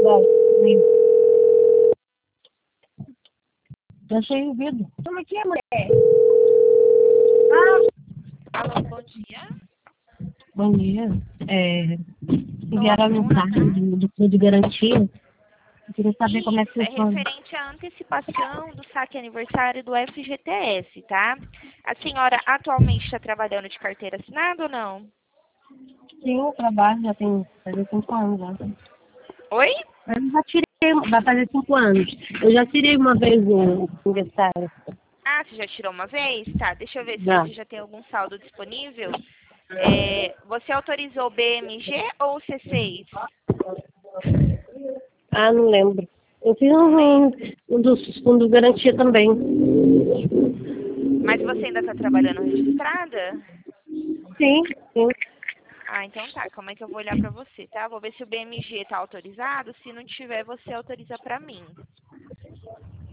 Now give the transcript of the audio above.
Vai. Já achei o vidro. Como é que é, mulher? Alô, bom dia. Bom dia. Enviaram a mensagem do Fundo de Garantia. Eu queria saber como é que Isso, é funciona. referente à antecipação do saque aniversário do FGTS, tá? A senhora atualmente está trabalhando de carteira assinada ou não? Sim, eu trabalho já tem fazer 5 anos já. Oi? Eu já tirei, vai fazer 5 anos. Eu já tirei uma vez o aniversário. Ah, você já tirou uma vez? Tá, deixa eu ver se Já. hoje já tem algum saldo disponível. Você autorizou o BMG ou o C6? Ah, não lembro. Eu fiz Não lembro. um dos fundos de garantia também. Mas você ainda está trabalhando registrada? Sim, sim. Ah, então tá. Como é que eu vou olhar pra você, tá? Vou ver se o BMG tá autorizado. Se não tiver, você autoriza pra mim.